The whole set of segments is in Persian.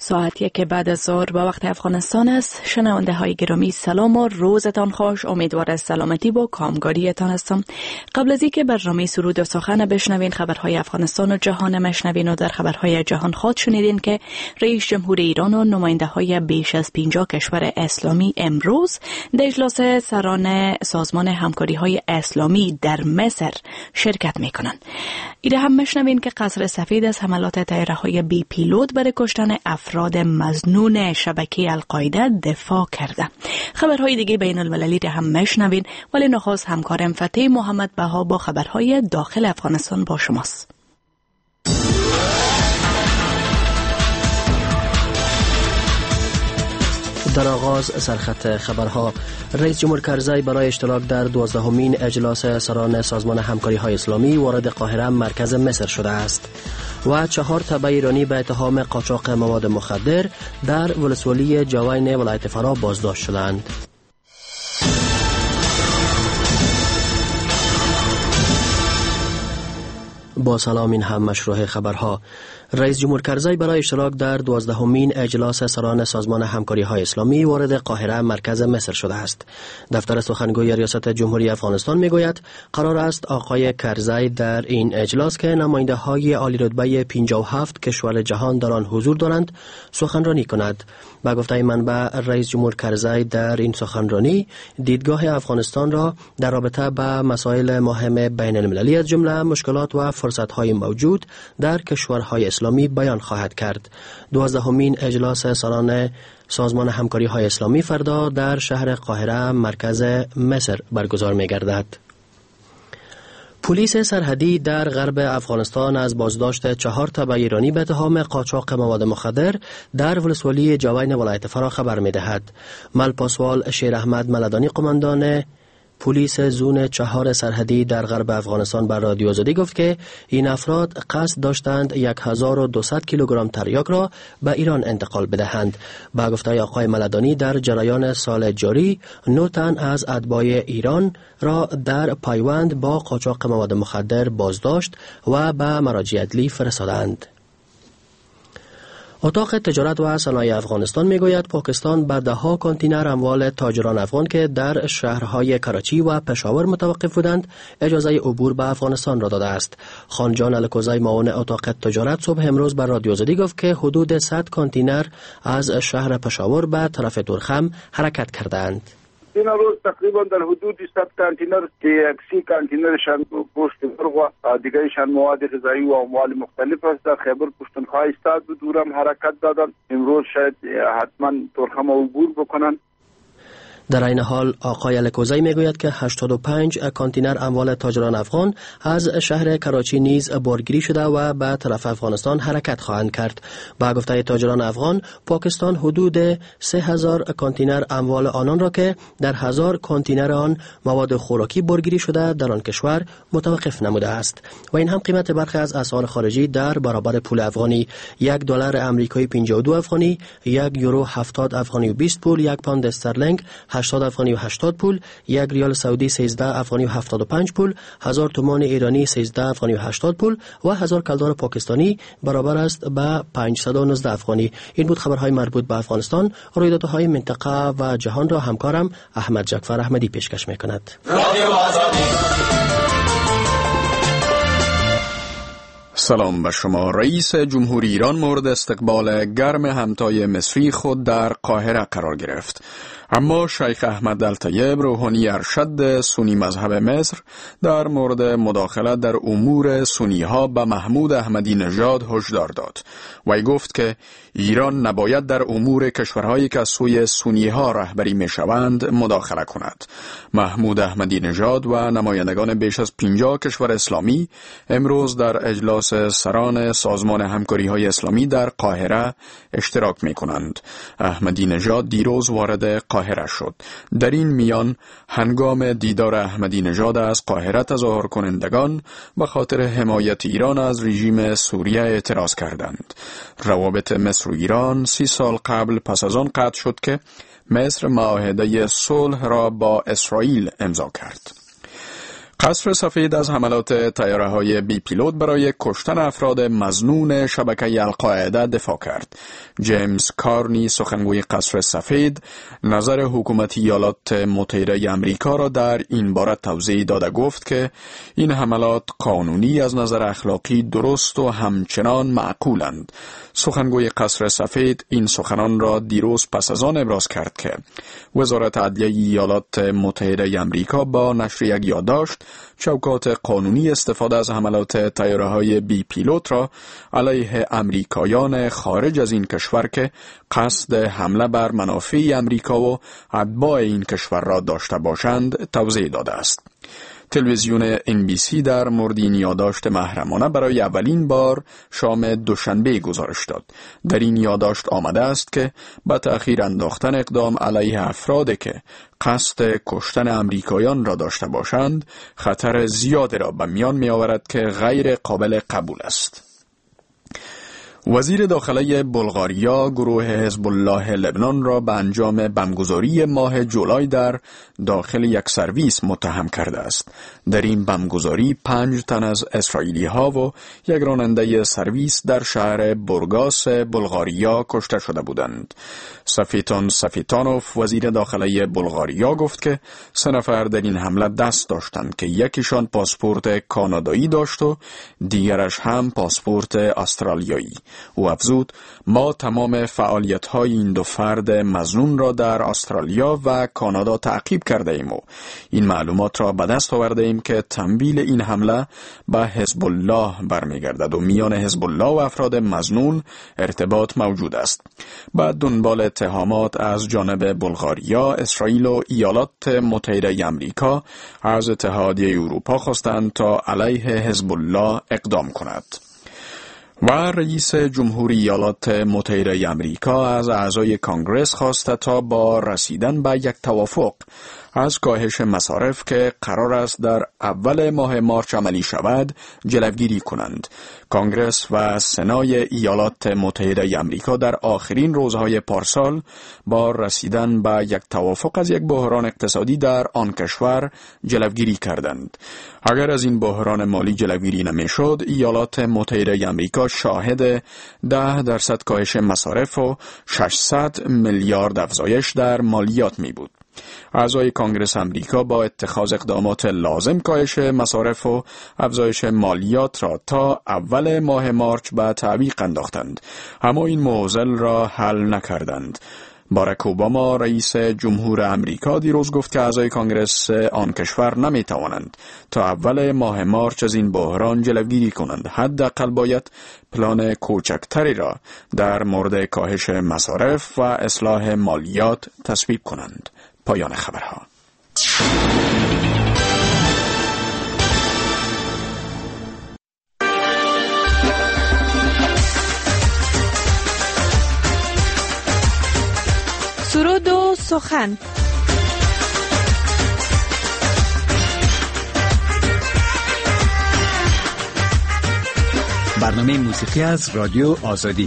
ساعتی که بعد از ظهر به وقت افغانستان است. شنونده های گرامی سلام و روزتان خوش. امیدوار از سلامتی و کامگاریتان هستم. قبل از اینکه برنامه سرود و سخن بشنوین، خبرهای افغانستان و جهان مشنوین و در خبرهای جهان خود شنیدین که رئیس جمهور ایران و نماینده های بیش از 50 کشور اسلامی امروز در اجلاس سران سازمان همکاری های اسلامی در مصر شرکت میکنند. ایره هم مشنوین که قصر سفید از حملات طیاره های بی پیلوت برای کشتن افراد مظنون شبکه القاعده دفاع کرده. خبرهای دیگه بین المللی را هم مشنوین، ولی نخست همکارم فتح محمد بها با خبرهای داخل افغانستان با شماست. در آغاز سرخط خبرها، رئیس جمهور کرزی برای اشتراک در 12مین اجلاس سران سازمان همکاری های اسلامی وارد قاهره مرکز مصر شده است و 4 تبع ایرانی به اتهام قاچاق مواد مخدر در ولسوالی جوین ولایت فرا بازداشت شدند. با سلام، این هم مشروع خبرها. رئیس جمهور کرزی برای اشتراک در 12مین اجلاس سران سازمان همکاری های اسلامی وارد قاهره مرکز مصر شده است. دفتر سخنگوی ریاست جمهوری افغانستان میگوید قرار است آقای کرزی در این اجلاس که نماینده های عالی رتبه 57 کشور جهان در آن حضور دارند سخنرانی کند. با گفته منبع، رئیس جمهور کرزی در این سخنرانی دیدگاه افغانستان را در رابطه با مسائل مهم بین المللی از جمله مشکلات و فرصت‌های موجود در کشورهای اسلامی بیان خواهد کرد. 12مین اجلاس سران سازمان همکاری های اسلامی فردا در شهر قاهره مرکز مصر برگزار می گردد. پلیس سرحدی در غرب افغانستان از بازداشت 4 تبع ایرانی به اتهام قاچاق مواد مخدر در ولسوالی جوین ولایت فرا خبر می دهد. ملپاسوال شیر احمد ملدانی، قماندان پلیس زون 4 سرحدی در غرب افغانستان، بر رادیو آزادی گفت که این افراد قصد داشتند 1200 کیلوگرم تریاک را به ایران انتقال بدهند. با گفته آقای ملدانی، در جریان سال جاری 9 تن از اتباع ایران را در پیوند با قاچاق مواد مخدر بازداشت و به مراجع عدلی فرستادند. اتاق تجارت و صنایع افغانستان میگوید پاکستان به 10 کانتینر اموال تاجران افغان که در شهرهای کراچی و پشاور متوقف بودند اجازه عبور به افغانستان را داده است. خانجان الکوزی، معاون اتاق تجارت، صبح امروز بر رادیو آزادی گفت که حدود 100 کانتینر از شهر پشاور به طرف تورخم حرکت کردند. این روز تقریبا در حدود 100 کانتینر که 30 کانتینرشان گوشت مرغ و دیگرشان مواد غذایی و اموال مختلف است در خیبر پختونخوا استاد و دورم حرکت دادن. امروز شاید حتما تورخم عبور بکنن. در این حال آقای الکوزی میگوید که 85 کانتینر اموال تاجران افغان از شهر کراچی نیز بارگیری شده و به طرف افغانستان حرکت خواهند کرد. با گفته تاجران افغان، پاکستان حدود 3000 کانتینر اموال آنان را که در 1000 کانتینر آن مواد خوراکی بارگیری شده در آن کشور متوقف نموده است. و این هم قیمت برخی از اسعار خارجی در برابر پول افغانی: $1 آمریکایی 52 افغانی، €1 70 و 20 پول، 1 پوند استرلینگ 80 افغانی و 80 پول، 1 ریال سعودی 13 افغانی و 75 پول، 1000 تومان ایرانی 13 افغانی و 80 پول و 1000 کلدار پاکستانی برابر است به 519 افغانی. این بود خبرهای مربوط به افغانستان. رویدادهای منطقه و جهان را همکارم احمد جعفر احمدی پیشکش میکند. سلام بر شما. رئیس جمهور ایران مورد استقبال گرم همتای مصری خود در قاهره قرار گرفت. اما شیخ احمد الطیب روحانی ارشد سنی مذهب مصر در مورد مداخلت در امور سنی ها به محمود احمدی نژاد هشدار داد. وی گفت که ایران نباید در امور کشورهایی که از سوی سنی ها رهبری می شوند مداخله کند. محمود احمدی نژاد و نمایندگان بیش از 50 کشور اسلامی امروز در اجلاس سران سازمان همکاری های اسلامی در قاهره اشتراک می کنند. احمدی نژاد دیروز وارد قاهره شد. در این میان هنگام دیدار احمدی نژاد از قاهره تظاهر کنندگان به خاطر حمایت ایران از رژیم سوریه اعتراض کردند. روابط مصر و ایران 30 سال قبل پس از آن قطع شد که مصر معاهده صلح را با اسرائیل امضا کرد. قصر سفید از حملات طیاره‌های بی پیلوت برای کشتن افراد مظنون شبکه القاعده دفاع کرد. جیمز کارنی، سخنگوی قصر سفید، نظر حکومت ایالات متحده آمریکا را در این باره توضیح داده گفت که این حملات قانونی از نظر اخلاقی درست و همچنان معقولند. سخنگوی قصر سفید این سخنان را دیروز پس از آن ابراز کرد که وزارت عدلیه ایالات متحده آمریکا با نشر یک یادداشت چوکات قانونی استفاده از حملات طیاره‌های بی پیلوت را علیه امریکایان خارج از این کشور که قصد حمله بر منافع امریکا و اتباع این کشور را داشته باشند توضیح داده است. تلویزیون NBC در مورد این یادداشت محرمانه برای اولین بار شام دوشنبه گزارش داد. در این یادداشت آمده است که با تأخیر انداختن اقدام علیه افرادی که قصد کشتن امریکایان را داشته باشند، خطر زیادی را به میان می آورد که غیر قابل قبول است. وزیر داخلی بلغاریا گروه حزب الله لبنان را به انجام بمبگذاری ماه جولای در داخل یک سرویس متهم کرده است. در این بمبگذاری 5 تن از اسرائیلی ها و یک راننده سرویس در شهر بورگاس بلغاریا کشته شده بودند. سفیتان سفیتانوف، وزیر داخلی بلغاریا، گفت که 3 نفر در این حمله دست داشتند که یکیشان پاسپورت کانادایی داشت و دیگرش هم پاسپورت استرالیایی. او افزود: ما تمام فعالیت‌های این 2 فرد مظنون را در استرالیا و کانادا تعقیب کرده ایم و این معلومات را به دست آورده ایم که تمویل این حمله به حزب الله برمیگردد و میان حزب الله و افراد مظنون ارتباط موجود است. بعد دنبال اتهامات از جانب بلغاریا، اسرائیل و ایالات متحده آمریکا از اتحادیه اروپا خواستند تا علیه حزب الله اقدام کند. و رئیس جمهوری ایالات متحده آمریکا از اعضای کانگرس خواسته تا با رسیدن به یک توافق از کاهش مصارف که قرار است در اول ماه مارچ عملی شود جلوگیری کنند. کانگرس و سنای ایالات متحده آمریکا در آخرین روزهای پارسال با رسیدن به یک توافق از یک بحران اقتصادی در آن کشور جلوگیری کردند. اگر از این بحران مالی جلوگیری نمیشد، ایالات متحده آمریکا شاهد 10% کاهش مصارف و 600 میلیارد افزایش در مالیات می بود. اعضای کانگرس آمریکا با اتخاذ اقدامات لازم کاهش مصارف و افزایش مالیات را تا اول ماه مارچ به تعویق انداختند، اما این معضل را حل نکردند. باراک اوباما، رئیس جمهور آمریکا، دیروز گفت که اعضای کانگرس آن کشور نمی توانند تا اول ماه مارچ از این بحران جلوگیری کنند. حداقل باید پلان کوچکتری را در مورد کاهش مصارف و اصلاح مالیات تصویب کنند. پایان خبرها. سرود و سخن. برنامه موسیقی از رادیو آزادی.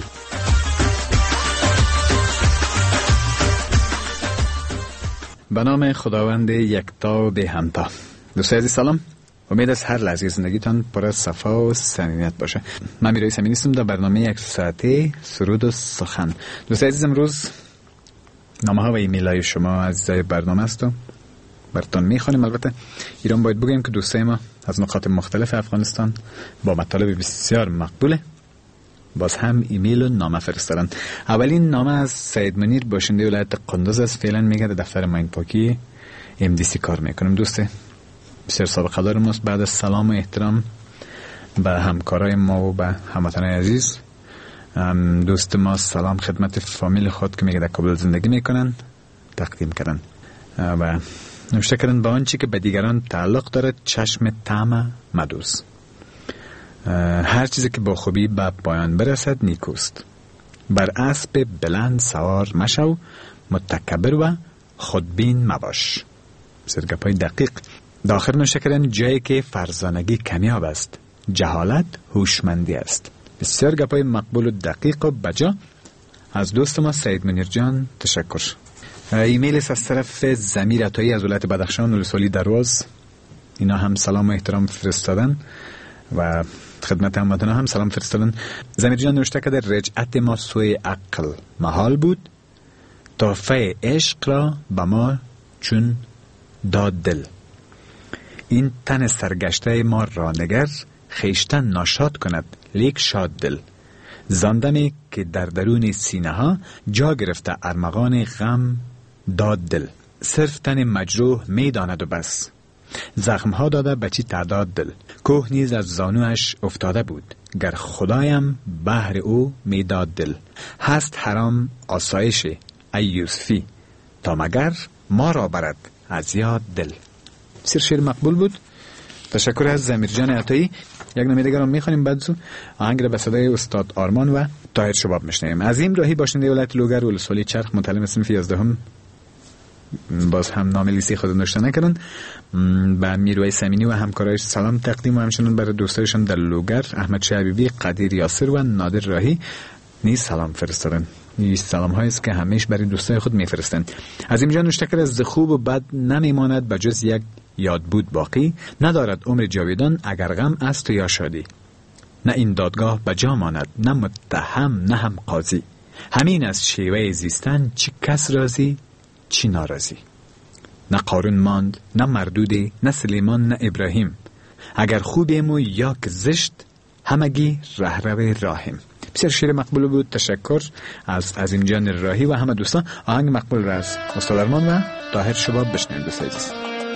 به نام خداوند یکتا به همتا. دوستان عزیز سلام. امید است هر لحظه زندگیتان پر از صفا و صمیمیت باشه. من میرای سمین هستم در برنامه 1 ساعته سرود و سخن. دوستان عزیز، امروز نامه ها و ایمیل های شما عزیزای برنامه است و براتون میخوانیم. البته ایران باید بگیم که دوستای ما از نقاط مختلف افغانستان با مطالب بسیار مقبوله باز هم ایمیل و نامه فرستادن. اولین نامه از سید منیر، باشنده ولایت قندوز است. فعلا میگه در دفتر ماین پاکی MDC کار میکنم. دوست بسیار سابقه دار ماست. بعد از سلام و احترام به همکارای ما و به هموطنان عزیز، دوست ما سلام خدمت فامیل خود که میگه در کابل زندگی میکنن تقدیم کردن و نوشته کردن: با آنچه که به دیگران تعلق دارد چشم طمع مدوز. هر چیزی که با خوبی به پایان برسد نیکوست. بر اسب بلند سوار مشو، متکبر و خودبین مباش. بسیار گپای دقیق. داخل نوشته کردن: جایی که فرزانگی کمیاب است، جهالت هوشمندی است. بسیار گپای مقبول و دقیق و بجا از دوست ما سید منیر جان. تشکر. ایمیل از طرف ضمیر عطایی از ولایت بدخشان ولسوالی درواز اینا هم سلام و احترام فرستادن و خدمت هموطنان هم سلام فرستادن. زمیر جان نوشته که در رجعت ما سوی عقل محال بود، تحفه عشق را به ما چون داد دل. این تن سرگشته ما را نگر، خیشتن ناشاد کند لیک شاد دل. زاندمی که در درون سینه ها جا گرفته ارمغان غم داد دل. صرف تن مجروح می داند و بس، زخم ها داده بچی تعداد دل. کوه نیز از زانوش افتاده بود، گر خدایم بهر او می داد دل. هست حرام آسایش ای یوسفی، تا مگر ما را برد از یاد دل. بسیار شعر مقبول بود. تشکر از زمیر جان عطایی. یک نامه دیگر رو میخوانیم، بعد زو آهنگ را به صدای استاد آرمان و طاهر شباب میشنویم. عظیم راهی باشنده ولایت لوگر و ولسوالی چرخ، متعلم صنف 11 باز هم نام لیسی خود نوشته نکردن. به میرویس امینی و همکارایش سلام تقدیم و همچنین برای دوستایشان در لوگر احمد شعبی، قدیر یاسر و نادر راهی نیز سلام فرستادن. این سلام هایی است که همیشه برای دوستای خود میفرستن. از اینجا نوشته کرد از خوب و بد نمیماند به جز یک یاد بود باقی، ندارد عمر جاویدان اگر غم است یا شادی. نه این دادگاه به جا ماند، نه متهم نه هم قاضی. همین از شیوه زیستن چی کس راضی چی ناراضی. نه قارون ماند نه مردودی، نه سلیمان نه ابراهیم. اگر خوبیم و یا که زشت، همگی رهرو راهیم. بسیار شعر مقبول بود. تشکر از عظیم جان راهی و همه دوستان. آهنگ مقبول را از استاد آرمان و طاهر شباب بشنوید دوستان عزیز.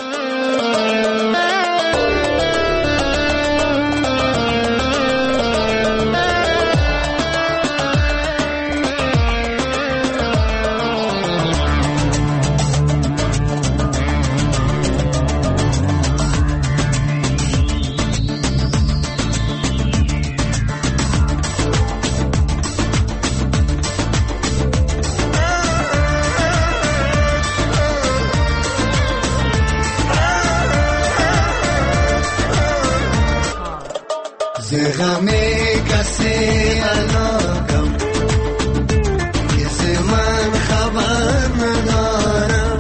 غمی کسی علاقم کسی من خبر ندارم.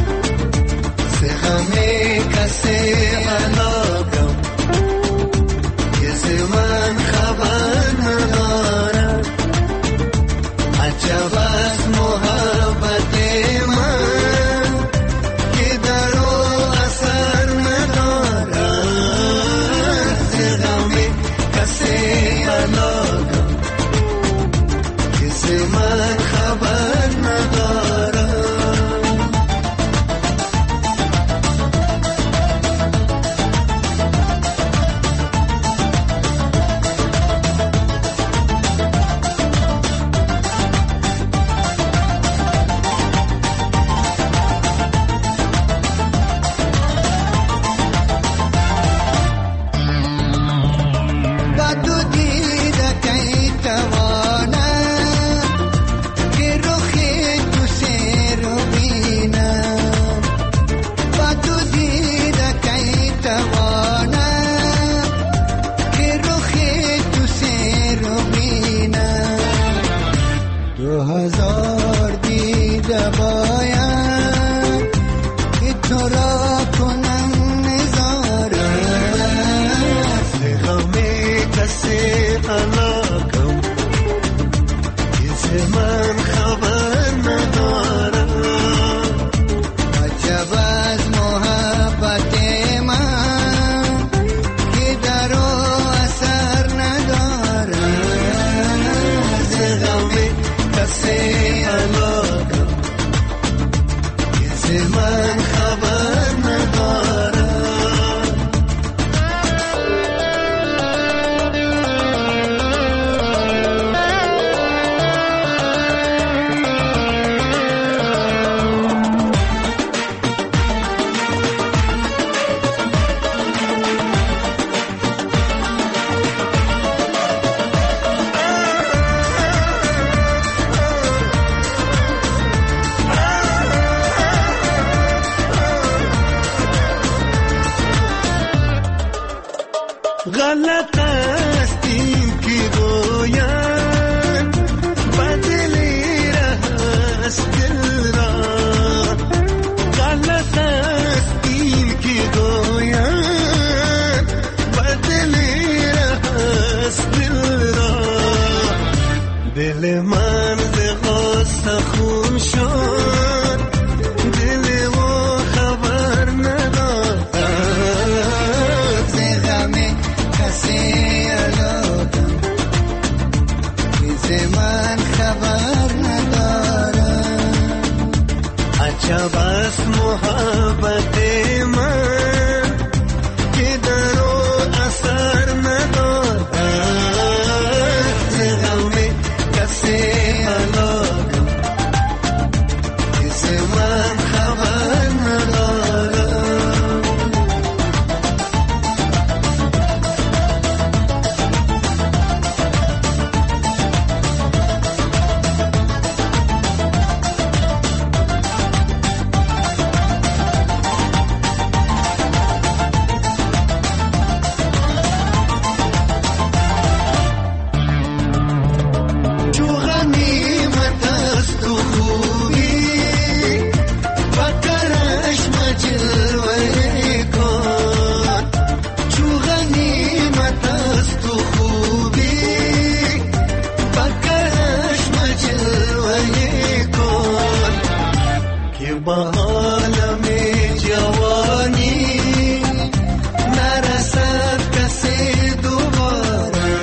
غمی کسی علاقم کسی من خبر ندارم. عجب از محبت من که در او اثر ندارم. غمی کسی علاقم کسی من خبر ندارم. غصه خون شد دل و خبر ندارد ز غم کسی علاقم ز من خبر ندارد عجب است محبت من که در او اثر ندارد ز غم کسی علاقم ز من خبر ندارد چو غنیمت است و خوبی فکرش مجلوه کن چو غنیمت است و خوبی فکرش مجلوه کن که با عالم جوانی نرسد کسی دوباره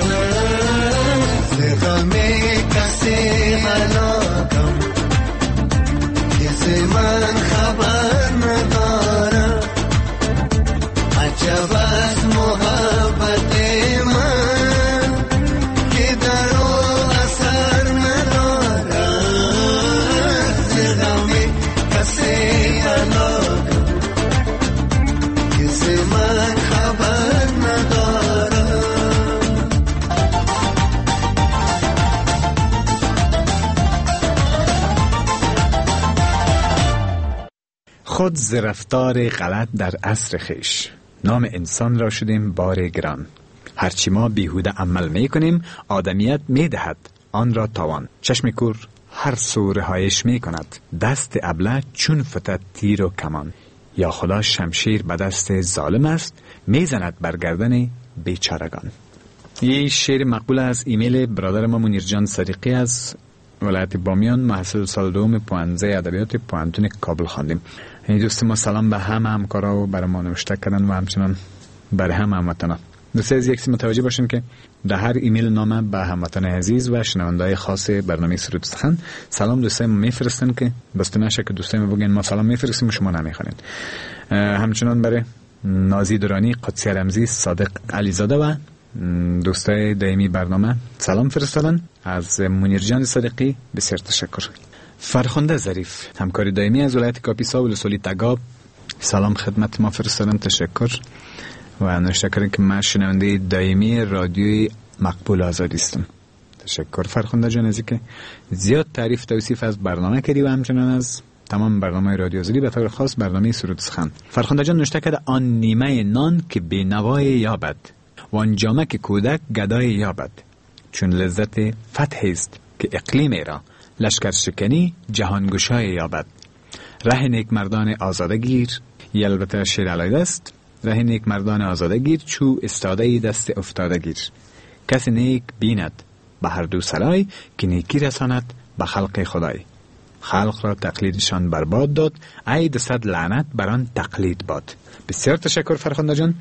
ز غم کسی علاقم که ز من خبر ندارد عجب است محبت من که در او اثر ندارد ز غم کسی علاقم که ز من خبر ندارد خود ز رفتار غلط در عصر خویش نام انسان را شدیم بار گران. هرچی ما بیهوده عمل می کنیم آدمیت می دهد آن را تاوان. چشم کور هر سو رهایش می کند، دست ابله چون فتد تیر و کمان. یا خدا شمشیر به دست ظالم است، می زند بر گردن بیچارگان. یه شعر مقبول از ایمیل برادر ما منیر جان صدیقی از ولایت بامیان، محصل سال دوم پوانزه ادبیات پوانتون کابل خواندیم. این دوست ما سلام به همه همکارا و برای ما نوشته کردن و همچنان برای همه هموطنان. دوست عزیز یک متوجه باشین که در هر ایمیل نامه به هموطن عزیز و شنونده‌های خاص برنامه سرود سخن سلام دوستای ما میفرستن که بسته نشه که دوستای ما بگن ما سلام میفرستیم و شما نمیخوانید. همچنان برای نازی درانی، قدسی رمزی، صادق علیزاده و دوستای دائمی برنامه سلام فرستادن. از منیر جان صدیقی بسیار تشکر. فرخنده ظریف همکار دائمی از ولایت کاپیسا و لسولی تگاب سلام خدمت ما فرستادن، تشکر و نوشته کردن که من شنونده دائمی رادیوی مقبول آزادی هستم. تشکر فرخنده جان از که زیاد تعریف توصیف از برنامه کردی و همچنان از تمام برنامه رادیو آزادی، به طور خاص برنامه سرود سخن. فرخنده جان نوشته کرده آن نیمه نان که بینوای یابد و آن جامه که کودک گدای یابد، چون لذت فتح است که اقلیم را لشکر شکنی جهانگشای یابد. ره نیک مردان آزاده گیر، یه البته شعر علیده است، ره نیک مردان آزاده گیر چو استاده دست افتاده گیر. کسی نیک بیند به هر دو سرای که نیکی رساند به خلق خدای. خلق را تقلیدشان برباد داد، عید صد لعنت بران تقلید باد. بسیار تشکر فرخنده جان.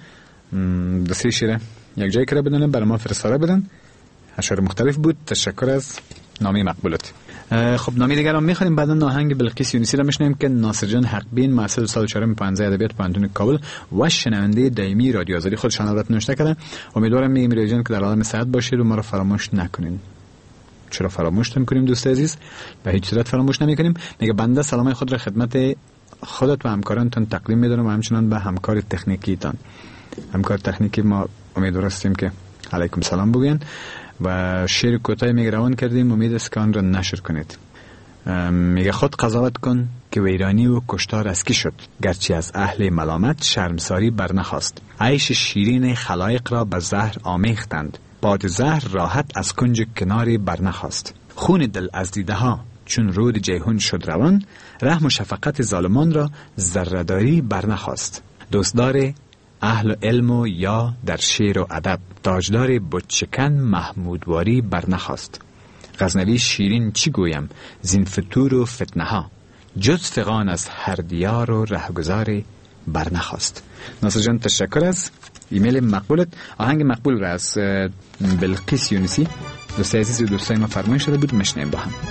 دستی شیره یک جای کرده بدونه برای ما فرستاده بدن، اشعار مختلف بود. تشکر از نامی مقبولت. خب نامی دیگر هم میخوانیم. بعدا ناهنگ بلقیس یونسی را میشنیم که ناصر جان حقبین محصل سال 4 15 ادبیات پانتون کابل و شنونده دائمی رادیو آزادی خودشان البته نوشته کردن. امیدوارم میرای جان که در عالم صحت باشید و ما را فراموش نکنین. چرا فراموش نکنیم دوست عزیز؟ به هیچ صورت فراموش نمیکنیم. میگه بنده سلام خود را خدمت خودت و همکارانتون تقدیم میدارم و همچنان به همکار تکنیکیتان. همکار تکنیکی ما امیدوار هستیم که علیکم سلام بگوین و شعر کوتاه میگه روان کردیم، امید است که آن را نشر کنید. میگه خود قضاوت کن که ویرانی و کشتار از کی شد، گرچه از اهل ملامت شرمساری برنخواست. عیش شیرین خلایق را به زهر آمیختند، باد زهر راحت از کنج کناری برنخواست. خون دل از دیده ها چون رود جیهون شد روان، رحم و شفقت ظالمان را ذره‌داری برنخواست. دوستدار اهل علم و یا در شعر و ادب، تاجدار بتشکن محمودواری برنخواست. غزنوی شیرین چی گویم زین فتور و فتنه ها، جز فغان از هر دیار و رهگذار برنخواست. ناصر جان تشکر از ایمیل مقبولت. آهنگ مقبول را از بلقیس یونسی دوست عزیز و دوستای ما فرمایش شده بود، مشنیم با هم.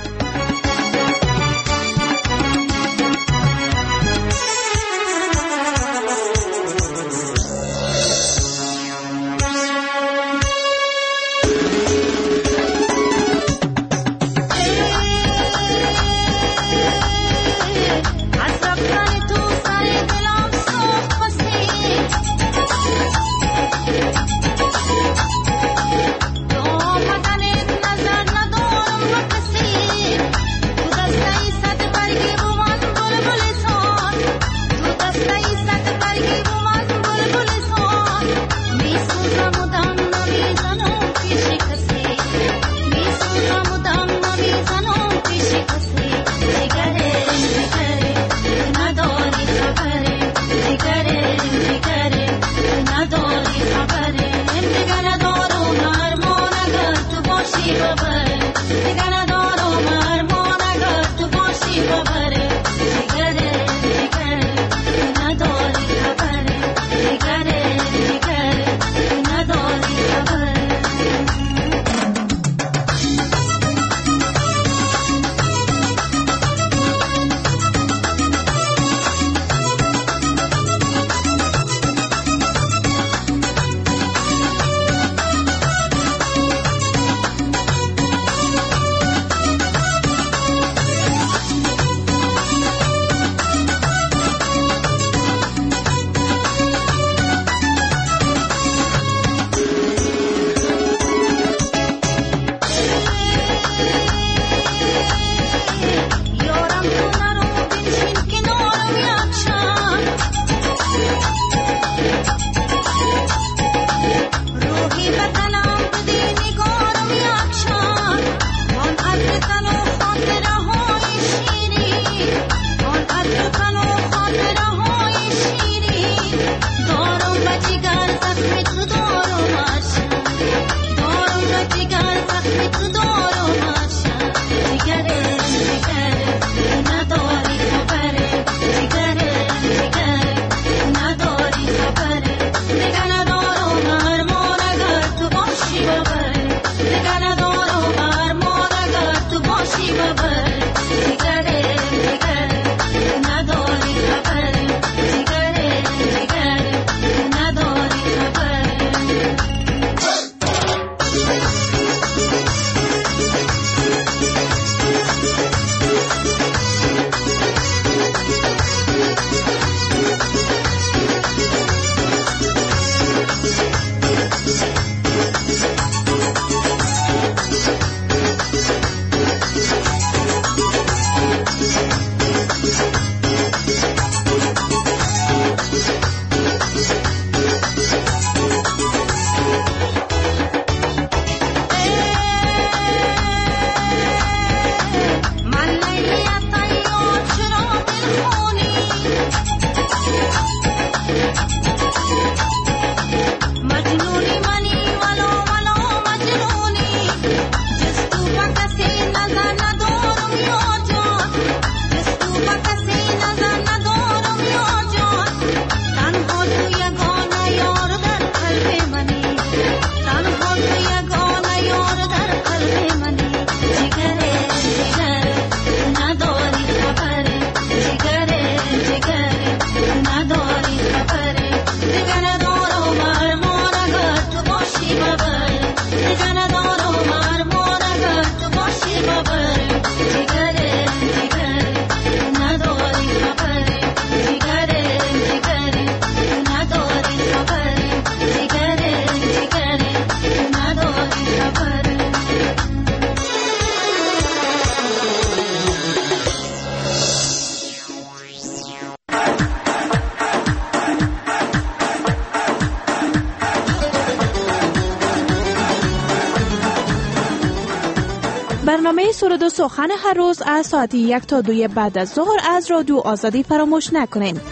برنامه سرود و سخن هر روز از ساعت 1 تا 2 بعد از ظهر از رادیو آزادی فراموش نکنین.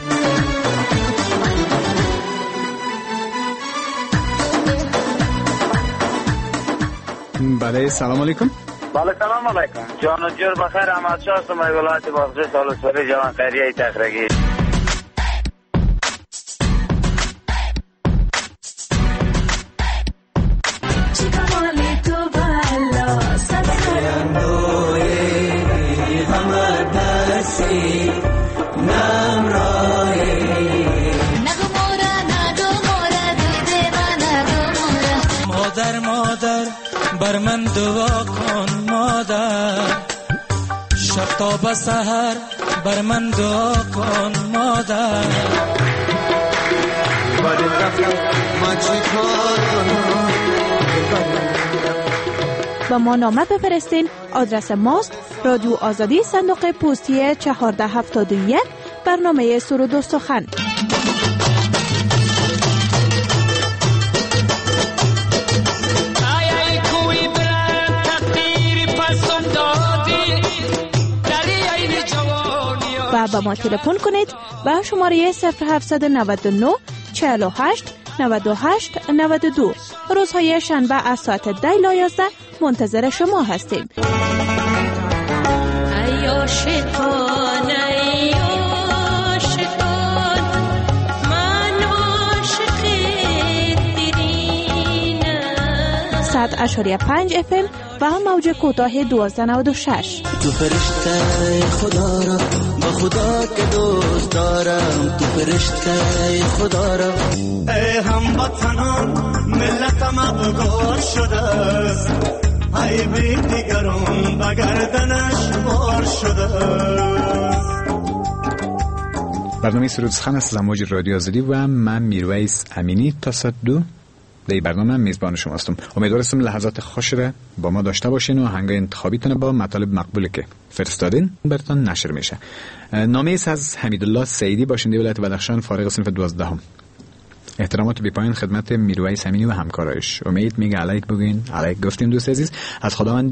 بله، سلام علیکم. بله سلام علیکم. جان و جور بخیر. احمد شاه هستم از ولایت بادغیس ولسوالی جوان خیریه تخرگی. بر من دعا کن مادر، شب تا به سحر بر من دعا کن مادر. با ما نامه بفرستین. آدرس ماست رادیو آزادی، صندوق پستی 1471، برنامه سرود و سخن. و با ما تلفن کنید به شماره 0799 48 98 92. روزهای شنبه از ساعت 10 تا 11 منتظر شما هستیم. صد اشاریه 5 FM و موج کوتاه 1296. تو فرشته خدا را با خدا که دوست دارم، تو فرشته خدا را. ای هموطنان ملتم افغان شده است، ای بی دیگران بگردنش بار شده است. برنامه سرود سخن است از موج رادیو آزادی و من میرویس امینی تا ساعت 2 در برنامه میزبان شما هستم. امیدوارم لحظات خوش را با ما داشته باشین و آهنگای انتخابیتون با مطالب مقبولی که فرستادین براتون نشر میشه. نامه است از حمیدالله سیدی، باشنده ولایت بدخشان، فارغ صنف 12. احترامات بی‌پایان خدمت میرویس امینی و همکارایش. امید میگه علیک بگین. علیک گفتیم دوست عزیز. از خداوند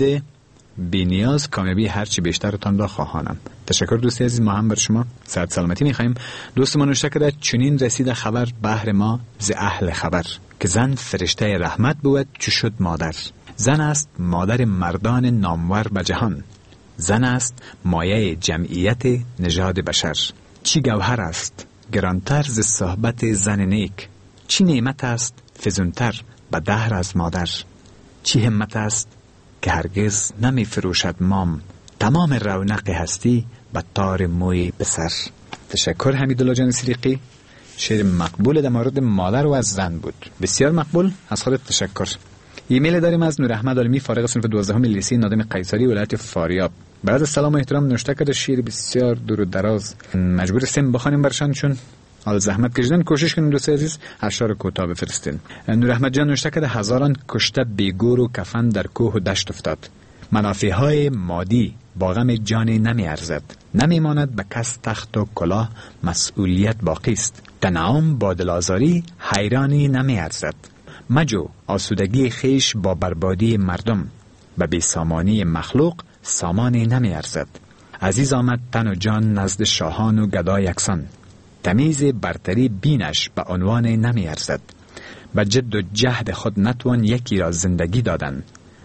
بی‌نیاز کامیابی هر چی بیشترتان را خواهانم. تشکر دوست عزیز. ما هم بر شما صحت سلامتی می‌خوایم. دوستمان نوشته کرده چنین رسید خبر بهر ما ز اهل خبر، که زن فرشته رحمت بود چو شد مادر. زن است مادر مردان نامور به جهان، زن است مایه جمعیت نژاد بشر. چی گوهر است گرانتر ز صحبت زن نیک، چی نعمت است فزونتر به دهر از مادر. چی همت است که هرگز نمی فروشد مام، تمام رونق هستی به تار موی بسر. تشکر حمیدالله جان سریقی. شعر مقبول در مورد مادر و از زن بود، بسیار مقبول. از خودت تشکر. ایمیل داریم از نور احمد عالمی، فارغ صنف 12 لیسه نادم قیصری، ولایت فاریاب. بعد از سلام و احترام نوشته کرده شعر بسیار دور و دراز، مجبور سیم بخوانیم برشان چون حال زحمت کشیدن. کوشش کنیم دوست عزیز اشعار کوتاه بفرستین. نور احمد جان نوشته کرده هزاران کشته بیگور و کفن در کوه و دشت افتاد. منافع های مادی با غم جانی نمی ارزد، نمی ماند به کس تخت و کلاه، مسئولیت باقی است. تنعم با دلازاری حیرانی نمی ارزد. مجو آسودگی خیش با بربادی مردم، به بیسامانی مخلوق سامانی نمی ارزد. عزیز آمد تن و جان نزد شاهان و گدا یکسان، تمیز برتری بینش به عنوان نمی ارزد. به جد و جهد خود نتوان یکی را زندگی دادن،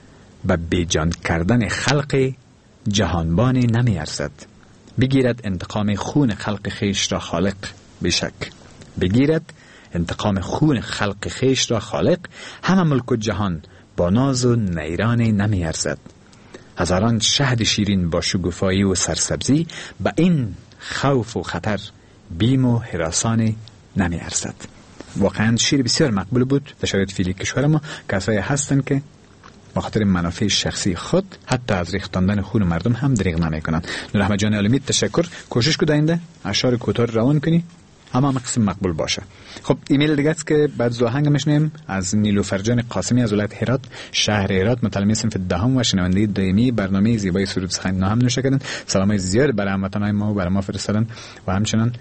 به بیجان کردن خلق جهانبانی نمی ارزد. بگیرد انتقام خون خلق خیش را خالق، بشک بگیرد انتقام خون خلق خیش را خالق. همه ملک و جهان با ناز و نیران نمی ارزد. هزاران شهد شیرین با شگوفایی و سرسبزی، به این خوف و خطر بیم و هراسان نمی ارزد. واقعا شعر بسیار مقبول بود در شرایط فعلی کشور ما. کسایی هستن که با خاطر منافع شخصی خود حتی از ریختاندن خون مردم هم دریغ نمی کنند. نور احمد جان عالمی تشکر. کوشش کو داینده اشعار کوتاه روان کنی اما قسم مقبول باشه. خب ایمیل دیگه است که بعد از آهنگ میشنیم از نیلوفر جان قاسمی از ولایت هرات، شهر هرات، متعلم صنف دهم و شنونده دائمی برنامه زیبای سرود سخن هم نوشته کردن. سلامای زیاد برای هموطنان ما و برای ما فرستادن و همچنان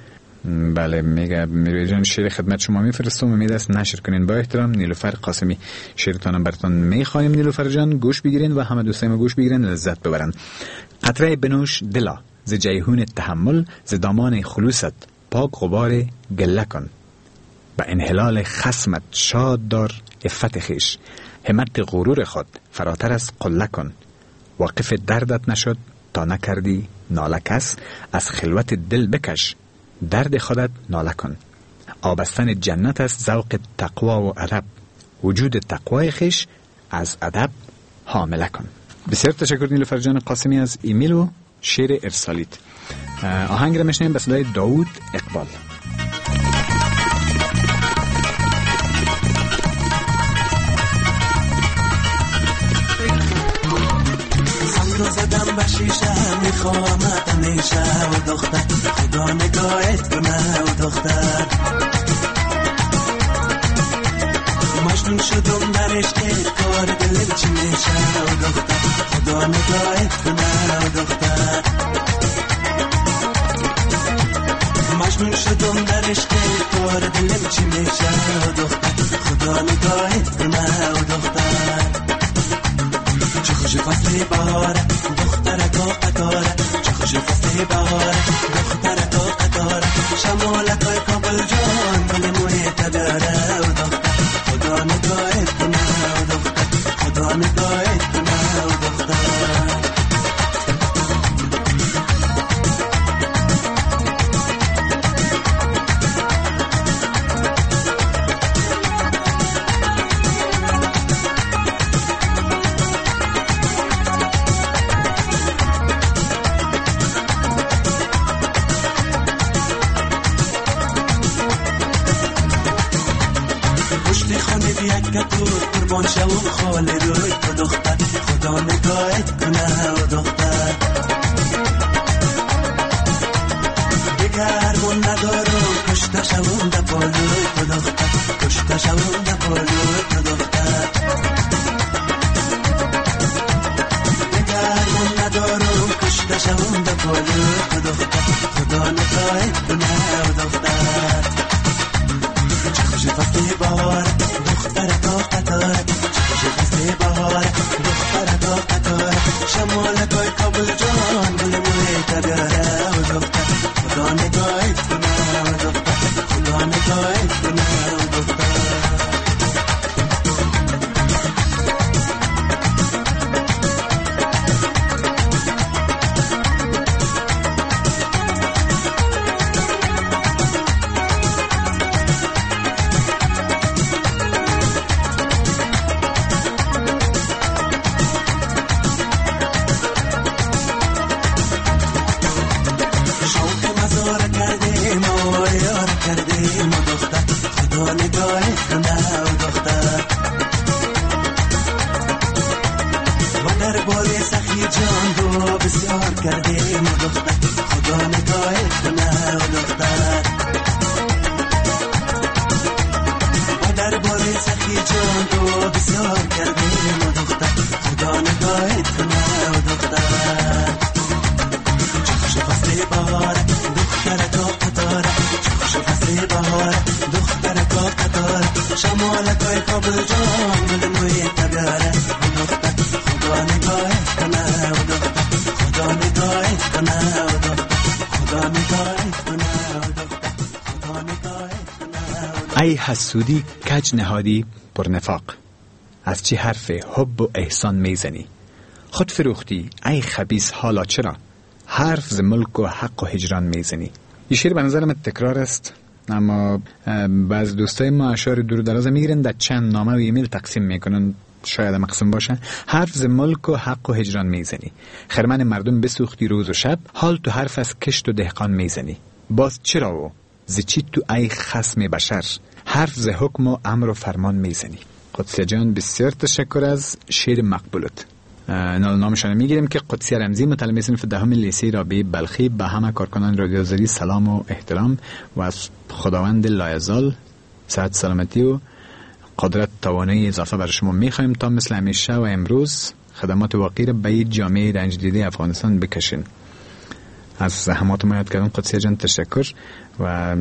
بله میگه میروی جان شعر خدمت شما میفرستم، امید است نشر کنین. با احترام نیلوفر قاسمی. شعرتانم براتون میخوایم نیلوفر جان، گوش بگیرین و همه دوستای ما گوش بگیرن لذت ببرن. قطره بنوش دلا ز جیهون تحمل، ز دامان خلوصت پاک غبار گله کن. به انحلال خصمت شاد دار عفت خیش، همت غرور خود فراتر از قله کن. واقف دردت نشد تا نکردی ناله کس. از خلوت دل بکش درد خودت ناله کن. آبستن جنت است ذوق تقوا و ادب. وجود تقوای خیش از ادب حامله کن. بسیار تشکر نیلوفر جان قاسمی از ایمیل و شعر ارسالیت. آهنگ را میشنیم به صدای داوود اقبال. رو زدم به شیشه میخوامت همیشه و دختر خدا نگاهت کنه و دختر مجنون شدم در عشقت کار دلم چی میشه و دختر خدا نگاهت کنه و دختر مجنون شدم در عشقت کار دلم چی میشه و دختر خدا نگاهت کنه و دختر چه خوش فصل بهاره دختر تو قطاره چه خوش فصل بهاره دختر تو قطاره شمالتای کابل جان گل مویت داره و دختر خدا نگاهت کنه و دختر خدا نگاهت کنه و دختر قربان شوم خاله روی تو دختر خدا نگاهت کنه و دختر دیگر من ندارم کشته شوم در پالوی تو دختر کشته شوم در پالوی تو دختر دیگر من ندارم کشته شوم در پالوی تو دختر خدا نگاهت کنه و دختر چه خوش فصل بهار دختر تو قطار چه خوش فصل بهار دختر تو قطار شمالتای کابل جان گل مویت داره و دختر خدا نگاهت کنه و دختر خدا نگاهت کنه و دختر ای حسودی کج نهادی پر نفاق، از چی حرف حب و احسان میزنی؟ خود فروختی ای خبیث حالا چرا حرف ز ملک و حق و هجران میزنی؟ این شعر به نظرم تکرار است، اما بعض دوستای ما اشعار دور دراز میگیرن در چند نامه و ایمیل تقسیم میکنن، شاید مقسم باشه. حرف ز ملک و حق و هجران میزنی، خرمن مردم بسوختی روز و شب، حال تو حرف از کشت و دهقان میزنی. باز چرا و ز چی تو ای خصم بشر حرف ز حکم و امر و فرمان میزنی؟ قدسی جان بسیار تشکر از شعر مقبولت. نامشان میگیریم که قدسی رمزی متعلم صنف دهم لیسه رابعه بلخی به همه کارکنان رادیو آزادی سلام و احترام و از خداوند لایزال صحت سلامتی و قدرت توانایی اضافه بر شما میخوایم تا مثل همیشه و امروز خدمات واقعی را به جامعه رنج دیده افغانستان بکشین. از زحمات ما یاد کردم قدسی جان تشکر و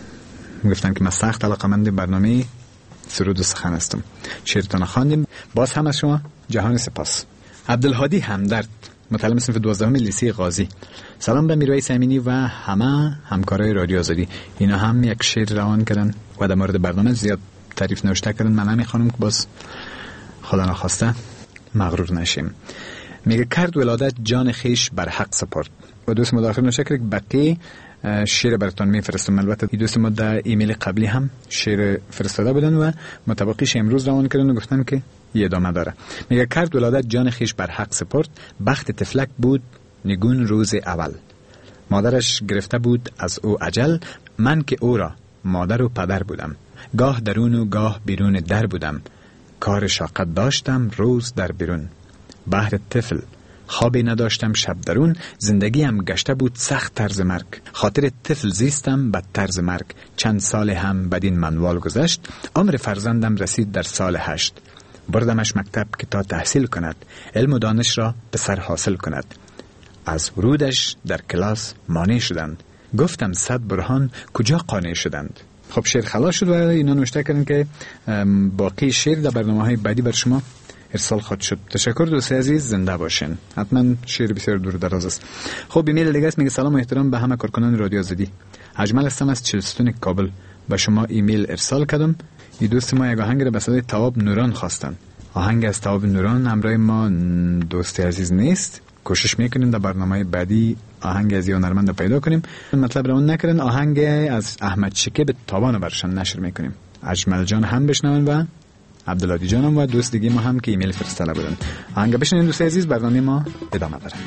گفتم که من سخت علاقه‌مند برنامه سرود و سخن هستم. شعرتان خواندیم، باز هم از شما جهان سپاس. عبدالهادی همدرد متعلم صنف 12 لیسه غازی، سلام به میرویس امینی و همه همکارای رادیو آزادی. اینا هم یک شعر روان کردن و در مورد برنامه زیاد تعریف نوشته کردن. من نمیخوانم که باز خدا نخواسته مغرور نشیم. میگه کرد ولادت جان خیش بر حق سپرد. و دوست مداخل نشکر بقیه شعر براتون میفرستم. البته این دوست ما در ایمیل قبلی هم شعر فرستاده بودن و مطابقیش امروز روان کردن و گفتن که یه ادامه داره. میگه کرد ولادت جان خیش بر حق سپرد، بخت طفلک بود نگون روز اول. مادرش گرفته بود از او اجل، من که او را مادر و پدر بودم. گاه درون و گاه بیرون در بودم، کار شاقت داشتم روز در بیرون. بهر طفل خوابی نداشتم شب درون، زندگیم گشته بود سخت طرز مرگ. خاطر طفل زیستم بد طرز مرگ، چند سال هم بدین منوال گذشت. عمر فرزندم رسید در سال 8، بردمش مکتب که تا تحصیل کند، علم و دانش را به سر حاصل کند. از ورودش در کلاس مانع شدند، گفتم 100 برهان کجا قانع شدند. خب شعر خلاص شد و اینا نوشته کردن که باقی شعر در برنامه‌های بعدی بر شما ارسال خواهد شد. تشکر دوست عزیز، زنده باشین. حتما شعر بسیار دور دراز است. خب ایمیل دیگه است، میگه سلام و احترام به همه کارکنان رادیو آزادی. اجمل هستم از چلستون کابل. به شما ایمیل ارسال کردم. این دوست ما یک آهنگ را به صدای تواب نوران خواستن. آهنگ از تواب نوران همراه ما دوست عزیز نیست. کوشش میکنیم در برنامه بعدی آهنگ از یه هنرمند پیدا کنیم. مطلب را اون نکردن. آهنگ از احمد شکیب تابان برشان نشر میکنیم. اجمل جان هم بشنون و عبدالعادی جانم و دوست دیگه ما هم که ایمیل فرستاده بودن. آهنگ بشنوین دوست عزیز، برنامه ما ادامه داره.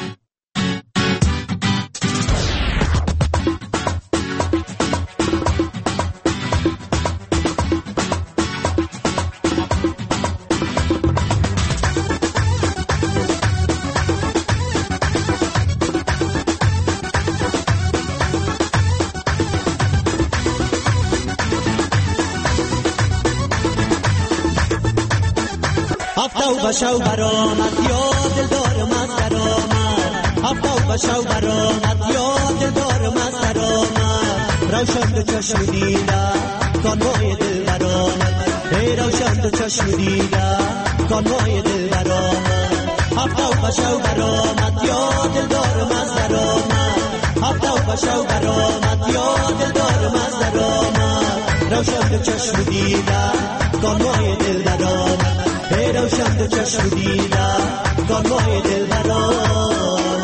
بشو برآمد یا دلدار مست آمد، هفتا بشو برآمد یا دلدار مست آمد. روشن دو چشم دیده کانوی دل برآمد، ای روشن دو چشم دیده کانوی دل برآمد. هفتا بشو برآمد یا دلدار مست آمد، هفتا بشو برآمد یا دلدار مست آمد. روشن دو چشم دیده کانوی دل برآمد، ای روشن دو چشم دیده کانوی دل برآمد.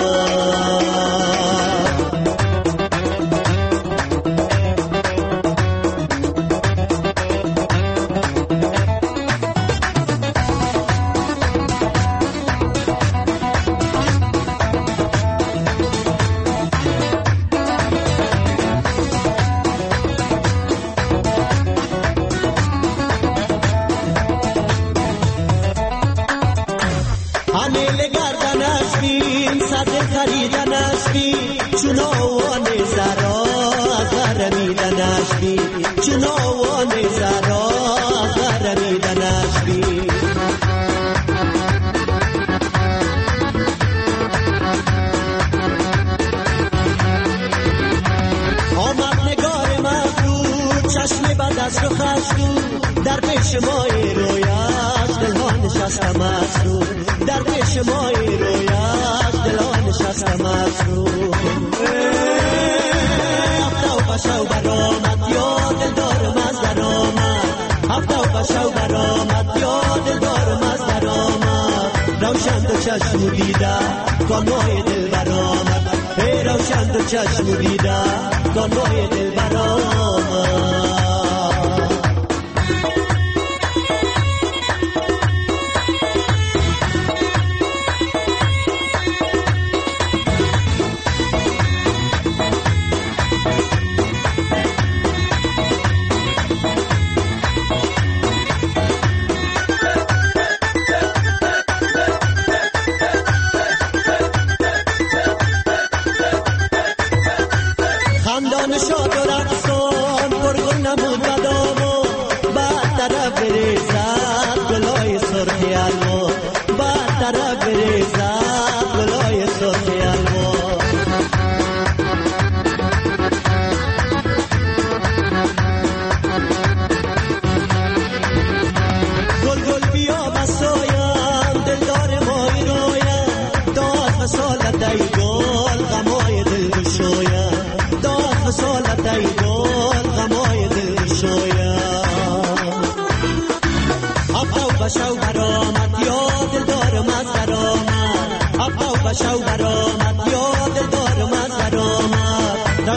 در پیش مای رویاش دلها نشستم از رو، در پیش مای رویاش دلها نشستم از رو. هفتا و بشو برآمد یا دلدار مست درآمد، هفتا و بشو برآمد یا دلدار مست درآمد. روشن دو چشم دیده کانوی دل برآمد، ای روشن دو چشم دیده کانوی دل برآمد. خندان شاد و رقصان پرگل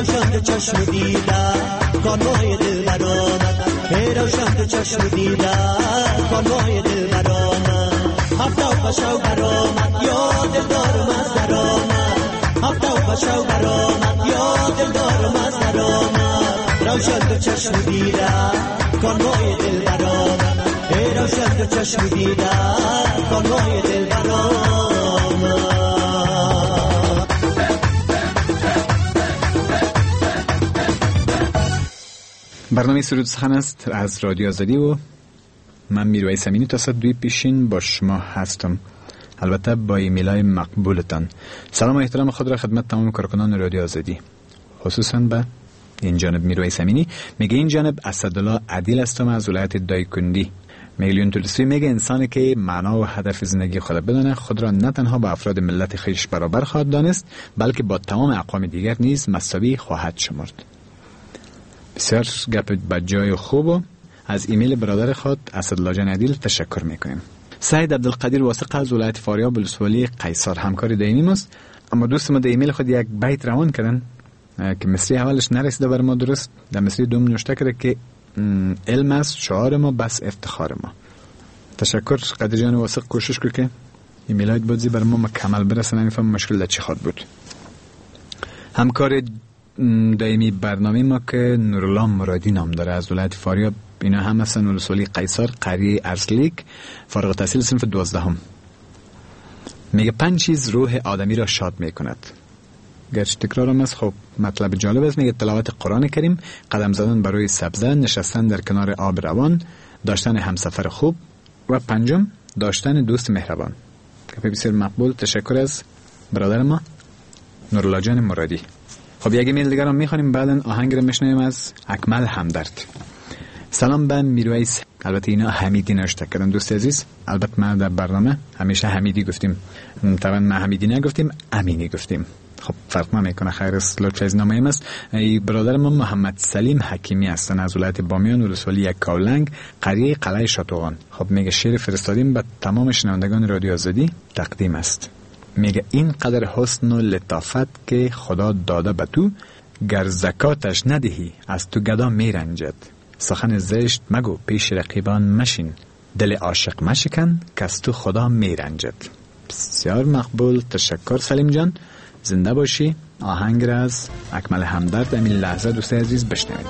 روشن به چشم دیدن کانوی دل برآمد روشن به چشم دیدن کانوی دل برآمد هفته و پشو برآمد یا دلدار مست درآمد هفته و پشو برآمد یا دلدار مست درآمد روشن به چشم دیدن کانوی دل برآمد روشن به چشم دیدن کانوی دل برآمد. برنامه سرود سخن است از رادیو آزادی و من میرویس امینی تا ساعت 2 پیشین با شما هستم، البته با ایمیلای مقبولتان. سلام و احترام خود را خدمت تمام کارکنان رادیو آزادی، خصوصا به این جانب میرویس امینی. میگه این جانب اسدالله عدیل هستم از ولایت دایکندی. میلیون تولستوی میگه انسانی که معنا و هدف زندگی خود بدانه خود را نه تنها با افراد ملت خویش برابر خواهد دانست، بلکه با تمام اقوام دیگر نیز مساوی خواهد شمرد. بسیار گپ بجای خوب و از ایمیل برادر خود اسدالله جان عدیل تشکر میکنیم. سعید عبدالقدیر واسق از ولایت فاریاب ولسوالی قیصر همکار دائمی است، اما دوست ما در ایمیل خود یک بیت روان کردن که مصری اولش نرسیده بر ما درست، در مصری دوم نوشته کرده که علم است شعار ما بس افتخار ما. تشکر قدیر جان واسق، کوشش کن که ایمیلات بودی بر ما مکمل برسن، نمیفهم مشکل در چی خود بود. همکار دائمی برنامه ما که نورالله مرادی نام داره از ولایت فاریاب، اینا هم هستن ولسوالی قیصر قریه ارسلیک، فارغ التحصیل صنف 12. میگه 5 چیز روح آدمی را شاد میکند. گرچه تکرارم است، خب مطلب جالب است. میگه تلاوت قرآن کریم، قدم زدن برای سبزه، نشستن در کنار آب روان، داشتن همسفر خوب و 5 داشتن دوست مهربان. که بسیار مقبول. تشکر از برادر ما نورالله جان مرادی. خب یک ایمیل دیگر هم میخوانیم، بعدن آهنگ رو میشنویم از اکمل همدرد. سلام به میرویس، البته اینا حمیدی نوشته کردن دوست عزیز، البته ما در برنامه همیشه حمیدی گفتیم، طبعا ما حمیدی نگفتیم، امینی گفتیم. خب فرق نمیکنه، خیر است، لطف از نامه است. برادر ما محمد سلیم حکیمی هستن از ولایت بامیان ولسوالی یک کاولنگ قریه قلعه شاتوغان. خب میگه شعر فرستادیم به تمام شنوندگان رادیو آزادی تقدیم است. میگه این قدر حسن و لطافت که خدا داده به تو، گر زکاتش ندهی از تو گدا میرنجد. سخن زشت مگو پیش رقیبان مشین، دل عاشق مشکن که از تو خدا میرنجد. بسیار مقبول، تشکر سلیم جان، زنده باشی. آهنگ را از اکمل همدرد همین لحظه دوست عزیز بشنوید.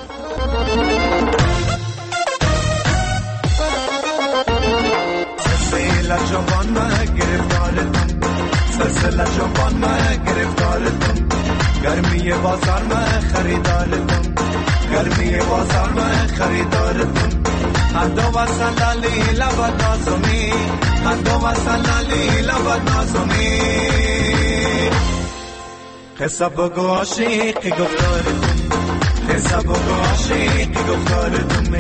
سلسله جوان من گرفتارتم، گرمی بازار من خریدارتم، گرمی بازار من خریدارتم. هر دو وصلالی لبت نازمی، هر دو وصلالی لبت نازمی. قصه بگو عاشقی گفتارتم، قصه بگو عاشقی گفتارتم.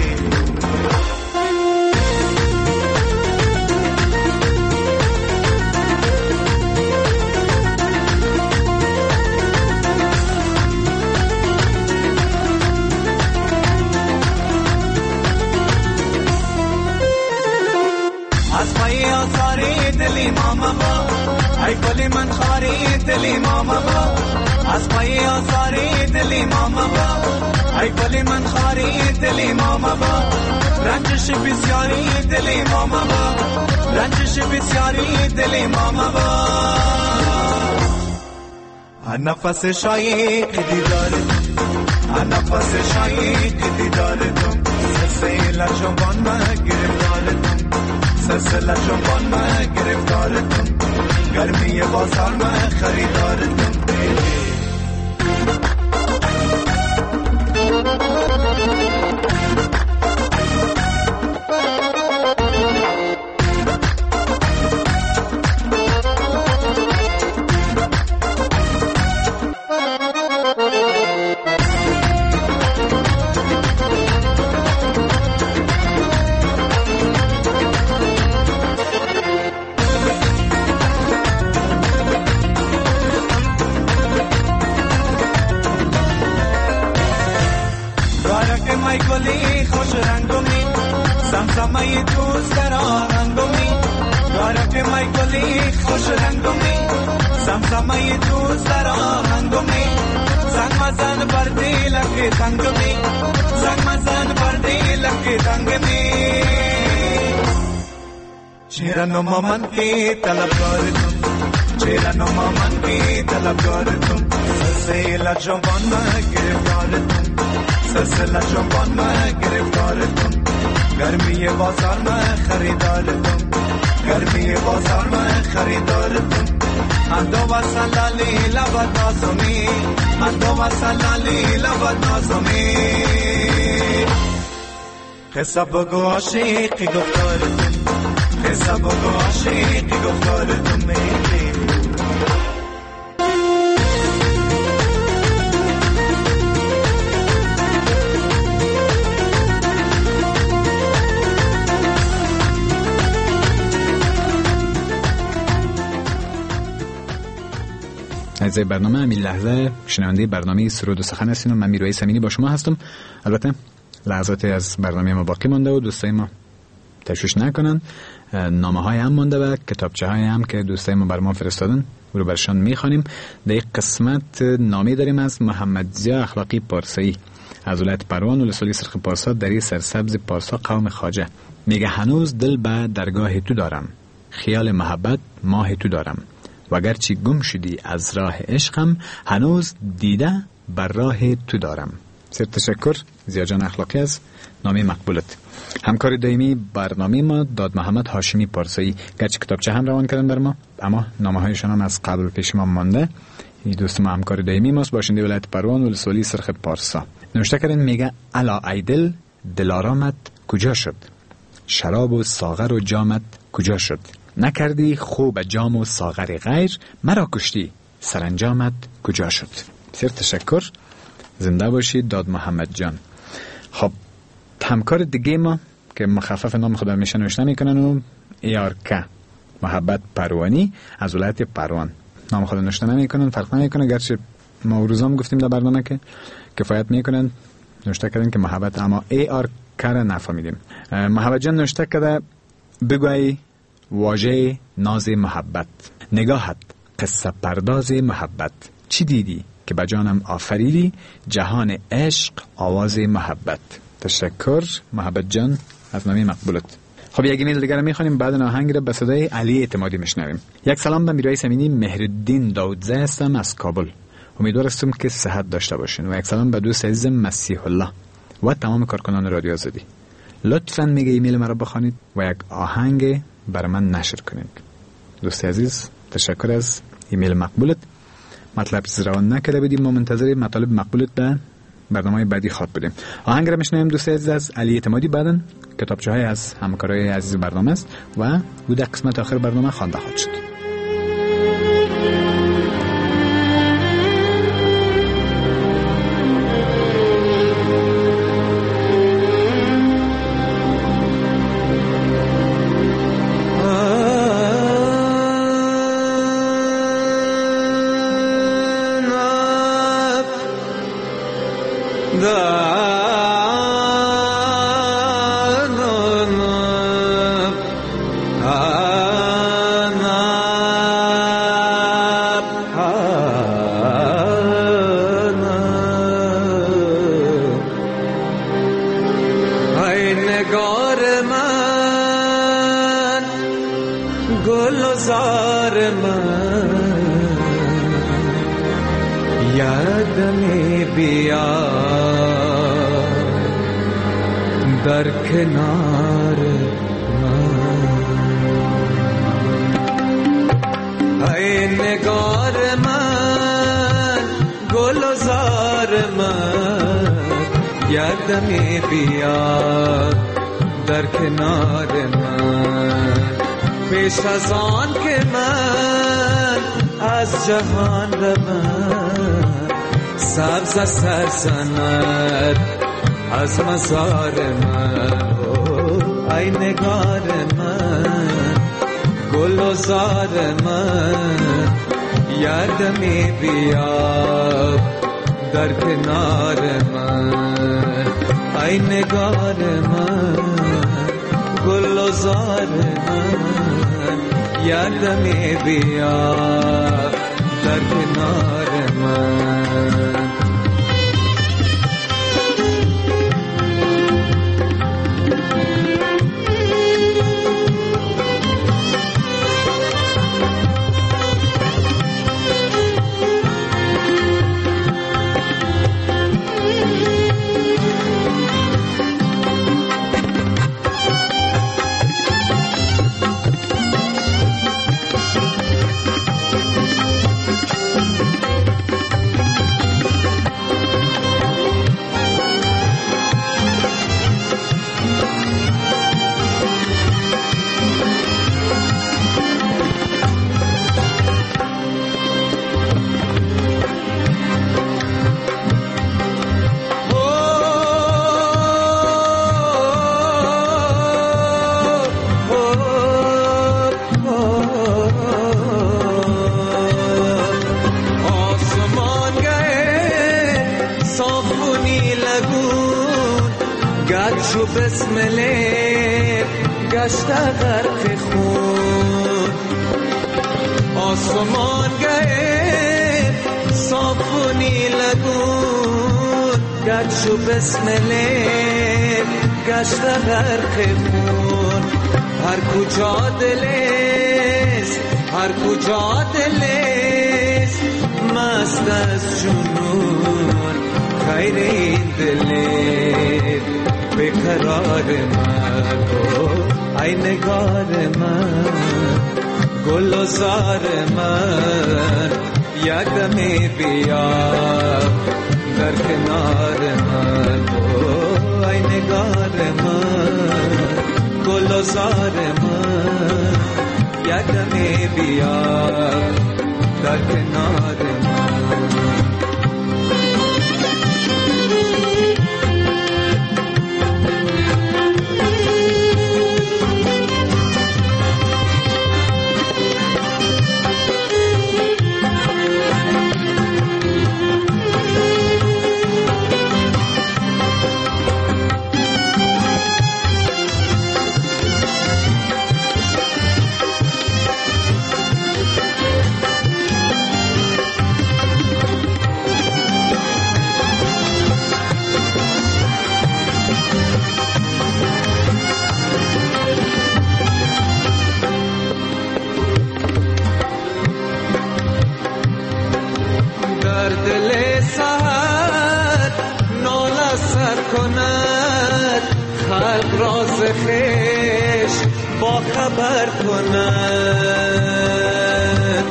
دلی ماما با ای گلی من خاری دلی ماما با از پای آزاری دلی ماما با ای گلی من خاری دلی ماما با رنجش بسیاری دلی ماما با رنجش بسیاری دلی ماما با نفس شایی قدی دارد نفس شایی قدی دارد سیل جوان من گرفتارد سلسله جوان من گرفتارتم گرمی بازار من خریدارتم. گلی خوش رنگمی سمسمه دوست را رنگمی یارک مای گلی خوش رنگمی سمسمه دوست را رنگمی زنگ مزن بر دیلک تنگ می زنگ مزن بر دیلک تنگ می چهره نما من کی طلبگار تم چهره نما من کی طلبگار تم سلسله جوان من گرفتار تم سلسله جوان من گرفتار تم گرمی بازار من خریدار تم گرمی بازار من خریدار تم من دو وصلالی لبت نازمی من دو وصلالی لبت نازمی قصه بگو عاشقی گفتار تم قصه بگو عاشقی گفتار تم از برنامه همین لحظه شنونده برنامه سرود و سخن هستین و من میرویس امینی با شما هستم. البته لحظاتی از برنامه ما باقی مانده و دوستای ما تشویش نکنن، نامه های هم مانده و کتابچه های هم که دوستای ما بر ما فرستادن رو برشان میخوانیم. در یک قسمت نامه داریم از محمد ضیا اخلاقی پارسایی از ولایت پروان ولسوالی سرخ پارسا در سرسبز پارسا قوم خواجه. میگه هنوز دل به درگاه تو دارم، خیال محبت ماه تو دارم، وگرچه گم شدی از راه عشقم هنوز دیده بر راه تو دارم. سر تشکر ضیا جان اخلاقی از نامه مقبولت. همکار دائمی برنامه ما داد محمد هاشمی پارسایی، گرچه کتابچه هم روان کردن بر ما اما نامه هایشان هم از قبل پیش ما مانده. این دوست ما همکار دائمی ماست، باشنده ولایت پروان ولسوالی سرخ پارسا. نوشته کردن میگه الا ای دل دلارامت کجا شد، شراب و ساغر و جامت کجا شد، نکردی خوب جام و ساغر غیر، مرا کشتی سرانجامت کجا شد. بسیار تشکر، زنده باشید داد محمد جان. خب همکار دیگه ما که مخفف نام خود میشه نوشته میکنن و ایارکه محبت پروانی از ولایت پروان نام خود نوشته نمیکنن، فرق نمیکنه، گرچه ما روزام گفتیم در برنامه که کفایت میکنن نوشته کردن که محبت، اما ایارکه را نفهمیدیم. محبت جان نوشته کرده بگوی واژه ناز محبت، نگاهت قصه پرداز محبت، چی دیدی که بجانم آفریدی، جهان عشق آواز محبت. تشکر محبت جان از نامه مقبولت. خب یک ایمیل دیگر میخوانیم، بعد آهنگ را به صدای علی اعتمادی میشنویم. یک سلام به میرویس امینی، مهرالدین داودزه هستم از کابل، امیدوارم که صحت داشته باشین. و یک سلام به دوست عزیز مسیح الله و تمام کارکنان رادیو آزادی. لطفاً میگه ایمیل مرا بخوانید و یک آهنگ برای من نشر کنید. دوست عزیز تشکر از ایمیل مقبولت. مطلب روان نکرده بودیم، ما منتظر مطالب مقبولت به برنامه بعدی خواد بودیم. آهنگ را میشنویم دوست عزیز از علی اعتمادی، بعداً کتابچه های از همکارای عزیز برنامه است و او در قسمت آخر برنامه خوانده خواهد شد. در کنار من ای نگار من گل و زار من یادمی بیا در کنار من پیش از آن که من از جهان روم سبز سرزند از مزار من ای نگار من گل و زار من یادمی بیا در کنار من ای نگار من گل و زار من یادمی بیا در کنار من صافونی لگون گد شو بسمله گشت غرق خون آسمان گه صافونی لگون گد شو بسمله گشت غرق خون هر کجا دلست هر کجا دلست مست از جنون خیر این دلت بقرار من ای نگار من گل و زار من یک دمی بیا در کنار من ای نگار من گل و زار من یک دمی بیا در کنار من خیش با خبر کنند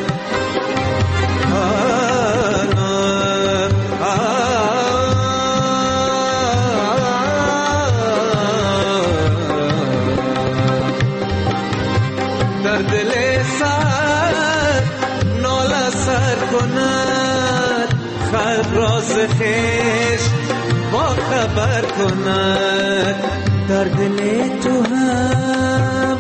در دل سر ناله سر کند خلق راز خیش با خبر کند در دل تو هم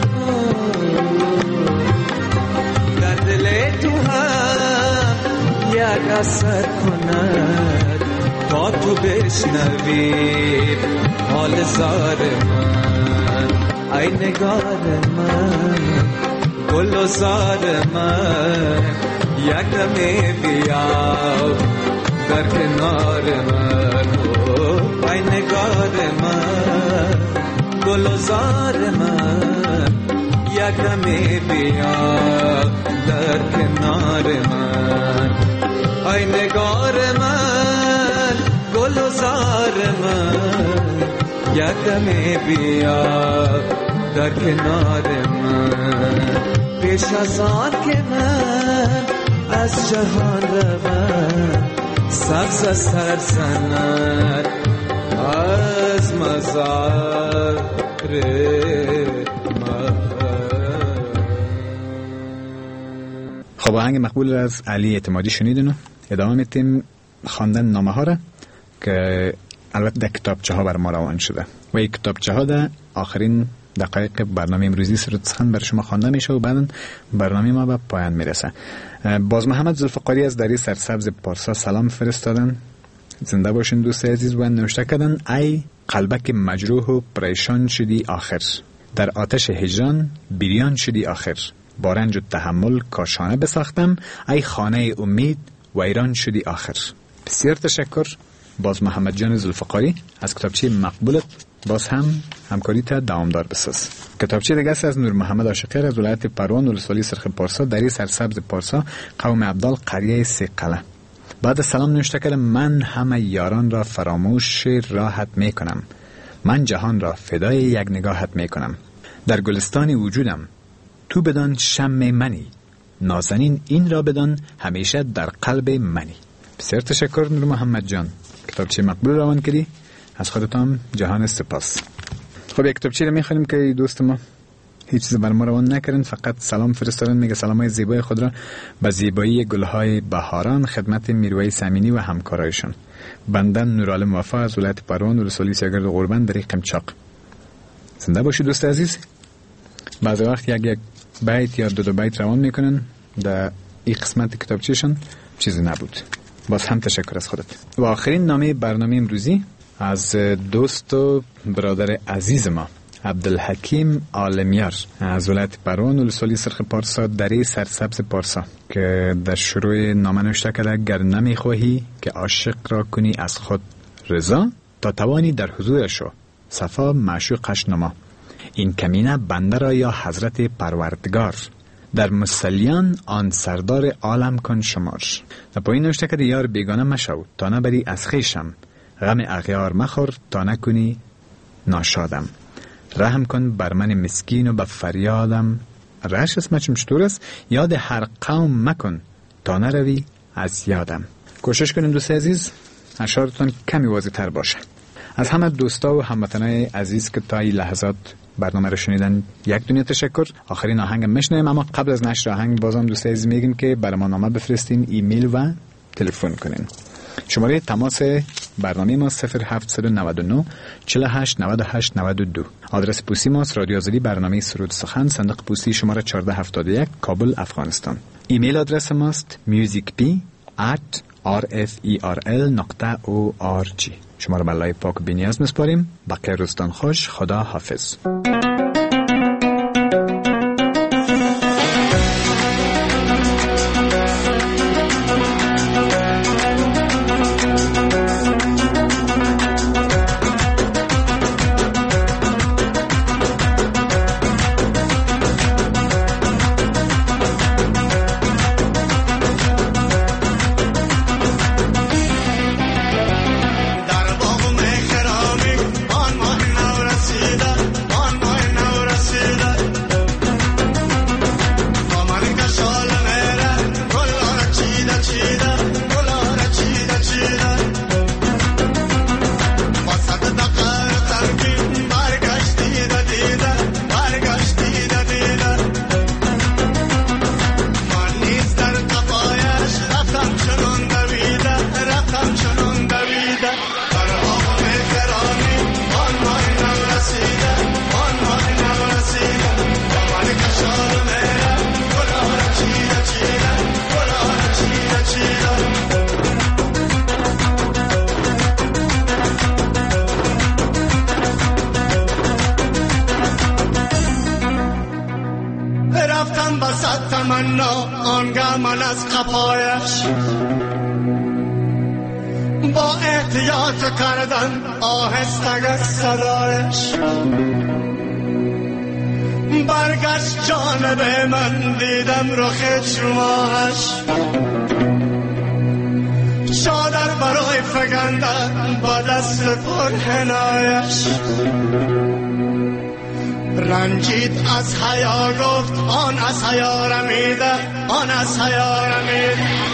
در دل تو هم یک اثر کند تا تو بشنوی حال زار من ای نگار من گل و زار من یک دمی بیا در کنار من ای نگار من گل و زار من یک دمی بیا در کنار من ای نگار من گل و زار من یک دمی بیا در کنار من پیش از آن که من از جهان روم سبز سرزند از مزار خب آهنگ مقبول از علی اعتمادی شنیدین و ادامه میتیم خواندن نامه ها را که البته در کتابچه ها بر ما روان شده و این کتابچه ها در آخرین دقایق برنامه امروزی سرود سخن بر شما خوانده میشه و بعدا برنامه ما به پایان میرسه. باز محمد ذوالفقاری از دری سرسبز پارسا سلام فرستادن. زنده باشین دوست عزیز و نوشته کردن ای قلبک مجروح و پریشان شدی آخر، در آتش هجران بریان شدی آخر، با رنج و تحمل کاشانه بساختم، ای خانه امید ویران شدی آخر. بسیار تشکر باز محمد جان ذوالفقاری از کتابچه مقبولت. باز هم همکاری تا دوامدار بساز. کتابچه دیگه از نور محمد عاشقی از ولایت پروان ولسوالی سرخ پارسا دری سرسبز پارسا قوم عبدال قریه سیقله. بعد سلام نوشته کردم من همه یاران را فراموش راحت می کنم، من جهان را فدای یک نگاهت می کنم، در گلستان وجودم تو بدان شمع منی، نازنین این را بدان همیشه در قلب منی. بسیار تشکر نور محمد جان، کتابچه مقبول روان کردی، از خودتان جهان سپاس. خب یک کتابچه رو میخوانیم که دوست ما هیچ چیز بر ما روان نکردن، فقط سلام فرستادن. میگه سلامای زیبای خود را به زیبایی گلهای بهاران خدمت میرویس امینی و همکارایشان. بنده نورعالم وفا از ولایت پروان ولسوالی سیاگرد قربان در قمچاق. زنده باشید دوست عزیز. بعضی وقت یک بیت یا دو بیت روان میکنن، در این قسمت کتابچهشون چیزی نبود. باز هم تشکر از خودت. و آخرین نامه برنامه امروزی از دوست و برادر عزیز ما عبدالحکیم عالمیار از ولایت برون ولسوالی سرخ پارسا دره سرسبز پارسا که در شروع نامه نوشته کرده گر نمیخواهی که عاشق را کنی از خود رضا تا توانی در حضورش شو صفا معشوقش نما این کمینه بنده را یا حضرت پروردگار در مسلیان آن سردار عالم کن شمار. در پایین نوشته کرده یار بیگانه مشو تا نبری از خویشم غم اغیار مخور تا نکنی ناشادم رحم کن بر من مسکین و به فریادم رش اسمچم چطور است یاد هر قوم مکن تا نروی از یادم. کوشش کنیم دوست عزیز اشعارتون کمی واضح تر باشه. از همه دوستا و هموطنای عزیز که تا این لحظات برنامه رو شنیدن یک دنیا تشکر. آخرین آهنگ میشنویم، اما قبل از نشر آهنگ بازم دوست عزیز میگیم که برای ما نامه بفرستین، ایمیل و تلفن کنین. شماره تماس برنامه ما 0799 48 98 92. آدرس پستی ما رادیو آزادی برنامه سرود سخن، صندوق پستی شماره 1471 کابل افغانستان. ایمیل آدرس ماست musicb@rferl.org. شما را به الله پاک بی‌نیاز می‌سپاریم. بقیه روزتان خوش. خدا حافظ. من از قفایش با احتیاط کردن آهسته صدایش برگشت جانب من، دیدم رخ چماهش چادر برای فگندن با دست پر حنایش رنجید از حیا گفت آن از حیا رمیده، آن از حیا رمیده.